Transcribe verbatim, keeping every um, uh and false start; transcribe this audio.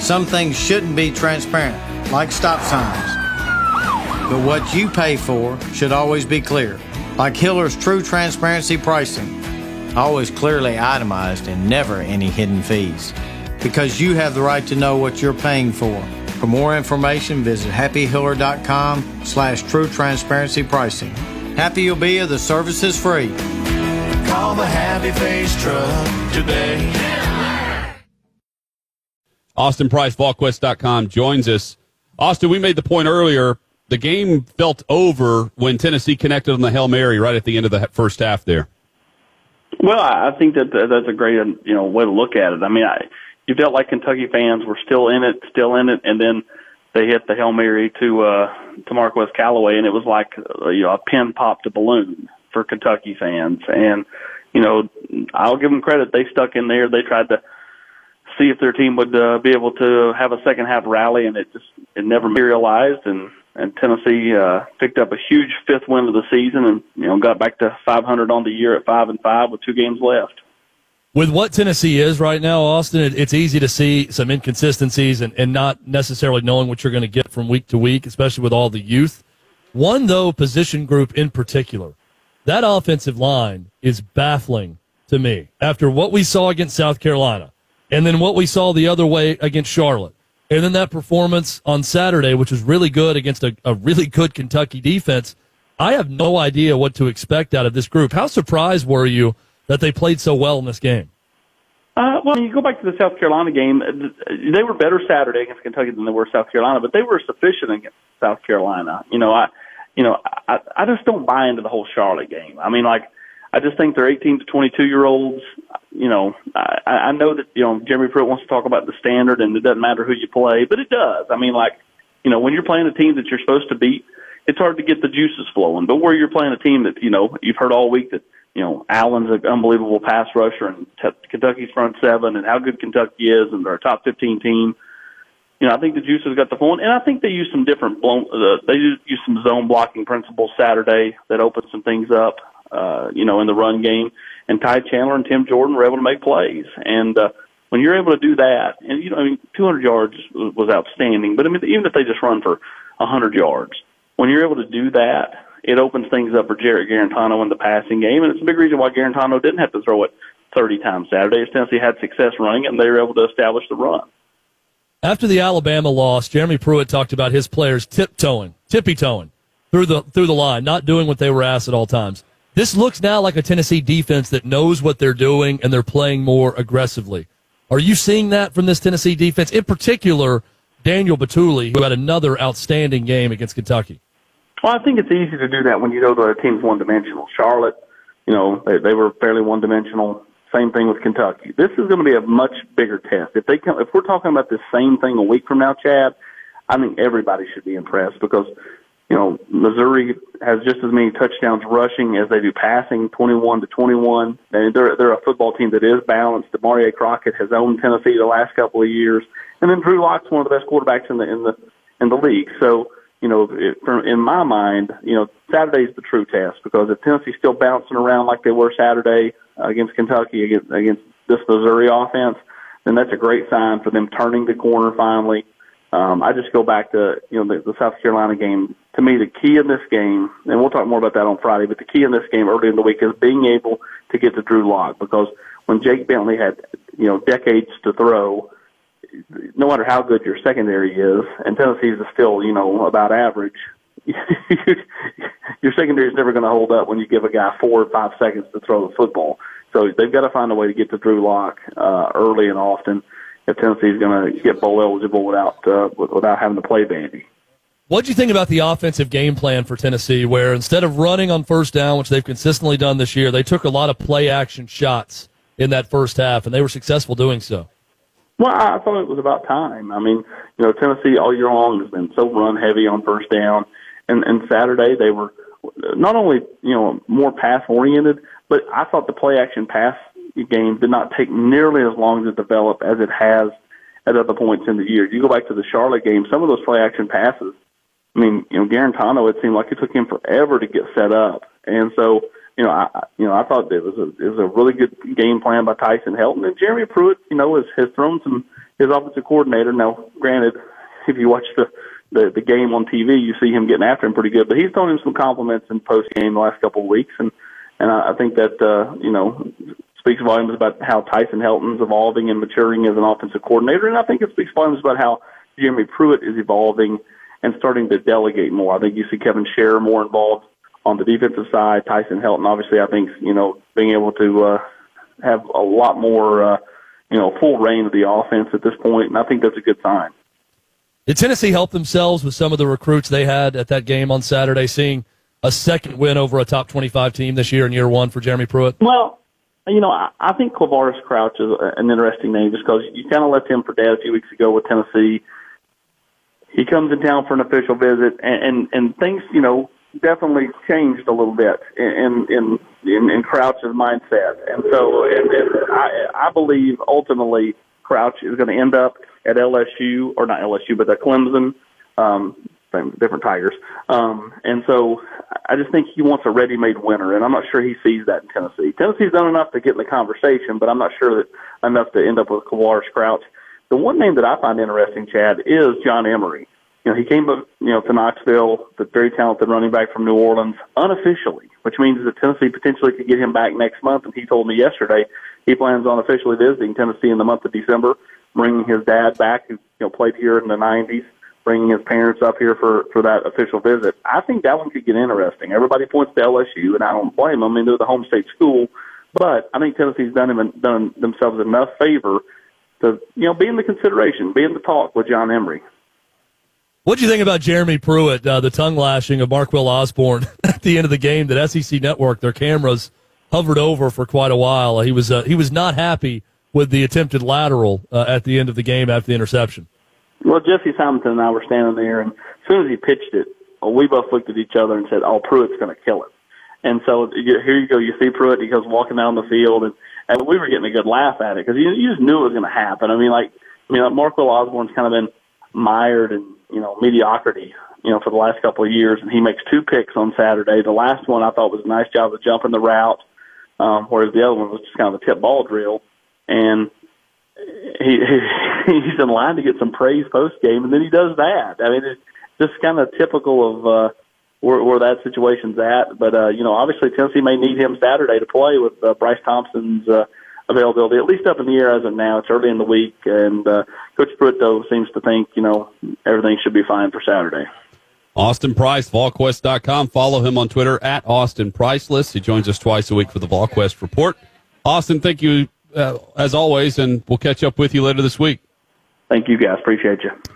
Some things shouldn't be transparent, like stop signs. But what you pay for should always be clear, like Hiller's True Transparency Pricing. Always clearly itemized and never any hidden fees. Because you have the right to know what you're paying for. For more information, visit happy hiller dot com slash true transparency pricing. Happy you'll be if the service is free. Call the Happy Face Truck today. Austin Price, VolQuest dot com, joins us. Austin, we made the point earlier, the game felt over when Tennessee connected on the Hail Mary right at the end of the first half there. Well, I think that that's a great, you know, way to look at it. I mean, I, you felt like Kentucky fans were still in it, still in it, and then they hit the Hail Mary to uh, to Marquez Callaway, and it was like uh, you know a pin popped a balloon for Kentucky fans. And you know, I'll give them credit; they stuck in there. They tried to see if their team would uh, be able to have a second half rally, and it just it never materialized. And and Tennessee uh, picked up a huge fifth win of the season, and you know got back to five hundred on the year at five and five with two games left. With what Tennessee is right now, Austin, it, it's easy to see some inconsistencies and, and not necessarily knowing what you're going to get from week to week, especially with all the youth. One, though, position group in particular, that offensive line is baffling to me after what we saw against South Carolina and then what we saw the other way against Charlotte. And then that performance on Saturday, which was really good against a, a really good Kentucky defense. I have no idea what to expect out of this group. How surprised were you that they played so well in this game? Uh, well, you go back to the South Carolina game, they were better Saturday against Kentucky than they were South Carolina, but they were sufficient against South Carolina. You know, I, you know, I, I just don't buy into the whole Charlotte game. I mean, like, I just think they're eighteen to twenty-two year olds. You know, I, I know that, you know, Jeremy Pruitt wants to talk about the standard and it doesn't matter who you play, but it does. I mean, like, you know, when you're playing a team that you're supposed to beat, it's hard to get the juices flowing. But where you're playing a team that, you know, you've heard all week that, you know, Allen's an unbelievable pass rusher and t- Kentucky's front seven and how good Kentucky is and they're a top fifteen team. You know, I think the juices got the phone, and I think they used some different blown, uh, they used some zone blocking principles Saturday that opened some things up, uh, you know, in the run game. And Ty Chandler and Tim Jordan were able to make plays. And uh, when you're able to do that, and, you know, I mean, two hundred yards was outstanding, but I mean, even if they just run for one hundred yards, when you're able to do that, it opens things up for Jarrett Garantano in the passing game, and it's a big reason why Garantano didn't have to throw it thirty times Saturday. As Tennessee had success running it, and they were able to establish the run. After the Alabama loss, Jeremy Pruitt talked about his players tiptoeing, tippy-toeing through the through the line, not doing what they were asked at all times. This looks now like a Tennessee defense that knows what they're doing, and they're playing more aggressively. Are you seeing that from this Tennessee defense? In particular, Daniel Batuli, who had another outstanding game against Kentucky. Well, I think it's easy to do that when you know the team's one-dimensional. Charlotte, you know, they, they were fairly one-dimensional. Same thing with Kentucky. This is going to be a much bigger test. If they come, if we're talking about the same thing a week from now, Chad, I think everybody should be impressed because, you know, Missouri has just as many touchdowns rushing as they do passing, twenty-one to twenty-one. They're they're a football team that is balanced. Demarie Crockett has owned Tennessee the last couple of years, and then Drew Lock's one of the best quarterbacks in the in the in the league. So, you know, it, for, in my mind, you know, Saturday's the true test because if Tennessee's still bouncing around like they were Saturday uh, against Kentucky against against this Missouri offense, then that's a great sign for them turning the corner finally. Um, I just go back to, you know, the, the South Carolina game. To me, the key in this game, and we'll talk more about that on Friday, but the key in this game early in the week is being able to get to Drew Lock because when Jake Bentley had, you know, decades to throw, no matter how good your secondary is, and Tennessee's is still, you know, about average, your secondary is never going to hold up when you give a guy four or five seconds to throw the football. So they've got to find a way to get to Drew Lock uh, early and often if Tennessee's going to get bowl eligible without uh, without having to play Vandy. What do you think about the offensive game plan for Tennessee, where instead of running on first down, which they've consistently done this year, they took a lot of play-action shots in that first half, and they were successful doing so? Well, I thought it was about time. I mean, you know, Tennessee all year long has been so run-heavy on first down, and, and Saturday they were not only, you know, more pass-oriented, but I thought the play-action pass game did not take nearly as long to develop as it has at other points in the year. You go back to the Charlotte game, some of those play-action passes, I mean, you know, Garantano, it seemed like it took him forever to get set up. And so, you know, I, you know, I thought it was a, it was a really good game plan by Tyson Helton. And Jeremy Pruitt, you know, has, has thrown some his offensive coordinator. Now, granted, if you watch the, the, the game on T V, you see him getting after him pretty good, but he's thrown him some compliments in post-game the last couple of weeks, and, and I, I think that, uh, you know, speaks volumes about how Tyson Helton's evolving and maturing as an offensive coordinator, and I think it speaks volumes about how Jeremy Pruitt is evolving and starting to delegate more. I think you see Kevin Scherer more involved on the defensive side. Tyson Helton, obviously, I think, you know, being able to uh, have a lot more, uh, you know, full reign of the offense at this point, and I think that's a good sign. Did Tennessee help themselves with some of the recruits they had at that game on Saturday, seeing a second win over a top twenty-five team this year in year one for Jeremy Pruitt? Well, you know, I, I think Quavaris Crouch is an interesting name just because you kind of left him for dead a few weeks ago with Tennessee. He comes in town for an official visit, and, and, and things, you know, definitely changed a little bit in in in, in Crouch's mindset. And so and, and I, I believe ultimately Crouch is going to end up at L S U, or not L S U, but at Clemson, um, same, different Tigers. Um, and so I just think he wants a ready-made winner, and I'm not sure he sees that in Tennessee. Tennessee's done enough to get in the conversation, but I'm not sure that enough to end up with Quavaris Crouch. The one name that I find interesting, Chad, is John Emery. You know, he came, you know, to Knoxville, the very talented running back from New Orleans, unofficially, which means that Tennessee potentially could get him back next month. And he told me yesterday he plans on officially visiting Tennessee in the month of December, bringing his dad back, who, you know, played here in the nineties, bringing his parents up here for, for that official visit. I think that one could get interesting. Everybody points to L S U, and I don't blame them. I mean, they're the home state school. But I think Tennessee's done him done themselves enough favor to, you know, be in the consideration, be in the talk with John Emery. What do you think about Jeremy Pruitt, uh, the tongue lashing of Marquell Osborne at the end of the game that S E C Network, their cameras hovered over for quite a while? He was uh, he was not happy with the attempted lateral uh, at the end of the game after the interception. Well, Jesse Simonton and I were standing there, and as soon as he pitched it, well, we both looked at each other and said, oh, Pruitt's going to kill it. And so here you go, you see Pruitt, he goes walking down the field, and, and we were getting a good laugh at it because you, you just knew it was going to happen. I mean, like, I mean, like Marquell Osborne's kind of been mired in, you know, mediocrity, you know, for the last couple of years, and he makes two picks on Saturday. The last one I thought was a nice job of jumping the route, um, whereas the other one was just kind of a tip ball drill. And he, he he's in line to get some praise post game, and then he does that. I mean, it's just kind of typical of uh, where, where that situation's at. But uh, you know, obviously Tennessee may need him Saturday to play with uh, Bryce Thompson's uh, availability, at least up in the air as of now. It's early in the week, and uh, Coach Pruitt, though, seems to think, you know, everything should be fine for Saturday. Austin Price, VolQuest dot com. Follow him on Twitter at Austin Priceless. He joins us twice a week for the VolQuest Report. Austin, thank you uh, as always, and we'll catch up with you later this week. Thank you, guys. Appreciate you.